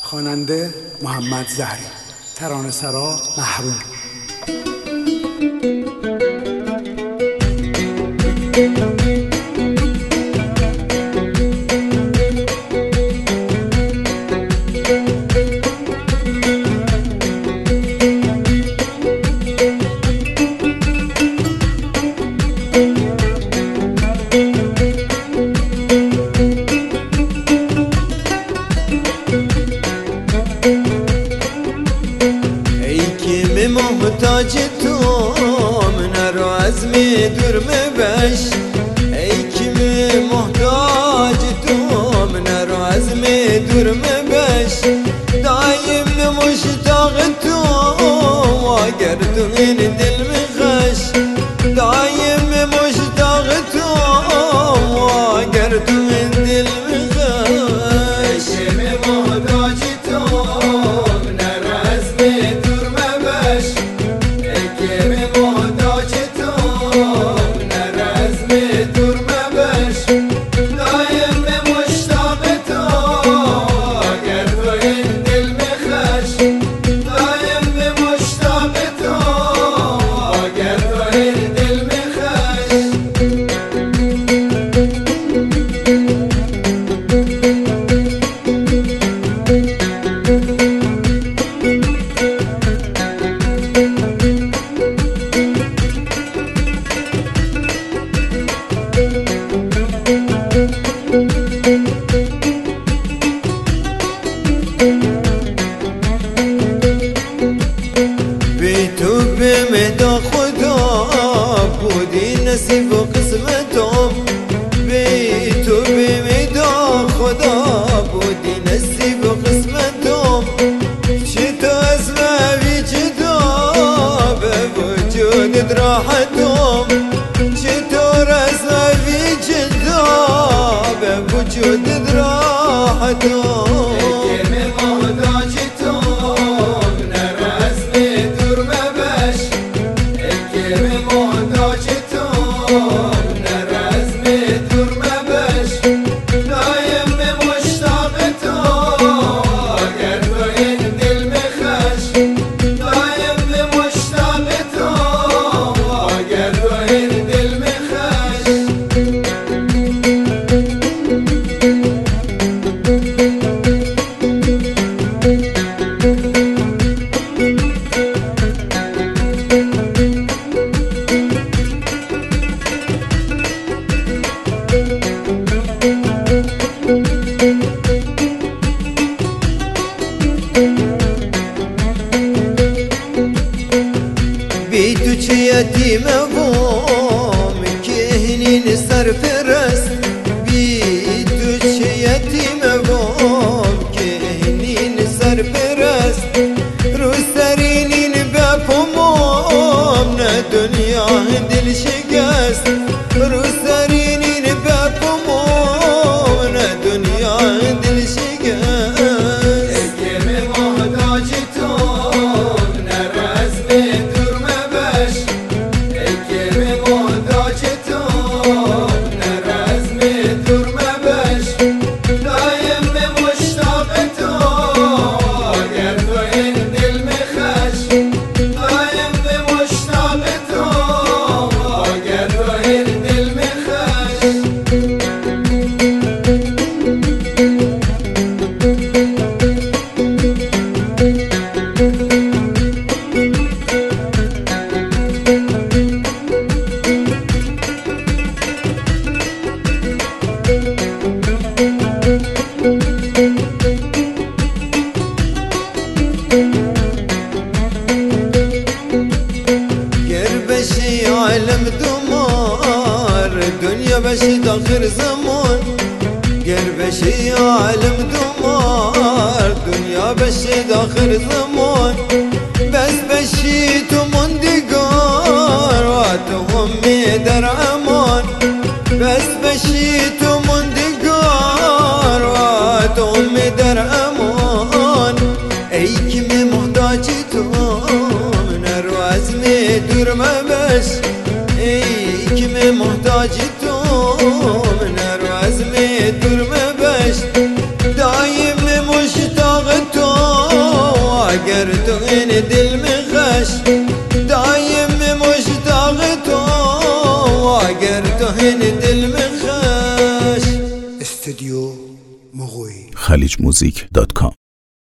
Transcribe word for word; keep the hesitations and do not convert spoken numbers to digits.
خواننده محمد زهری، ترانه‌سرا محروم. محتاج تو من رو از می دور مبش، ای کی محتاج تو من رو از می دور مبش، دایم مشتاق تو واگر تو این دل مخش، دایم مشتاق تو واگر تو این دل مخش، ای کی محتاج تو من رو از می دور مبش، مهدا خدا بودی نصیب و قسمتم، بی تو به مهدا خدا بودی نصیب و قسمتم، چه تو از موی جدا به وجودت راحتم، چه تو از موی جدا به وجودت راحتم، بی تو چه یتیم بوم که هنین سر فرست، بی تو چه یتیم بوم که هنین سر فرست، رو سرینین بپمم نه دنیا دل شکست، رو سرینین بپمم نه دنیا دل شکست، اگه محتاج تو نه از بشی عالم دمار دنیا بشی آخر زمان، گر بشی عالم دمار دنیا بشی آخر زمان، بس بشی تو مندگار و تو همی در امان، بس بشی تو مندگار و تو همی در امان، ای که می محتاجی تو من رو از می دور مبش، ای که می محتاجی تو من رو از می دور مبش، دایم مشتاق تو هین دل مخش دایم مشتاق تو اگر تو هین دل مخش استودیو مغوی خلیج موزیک دات کام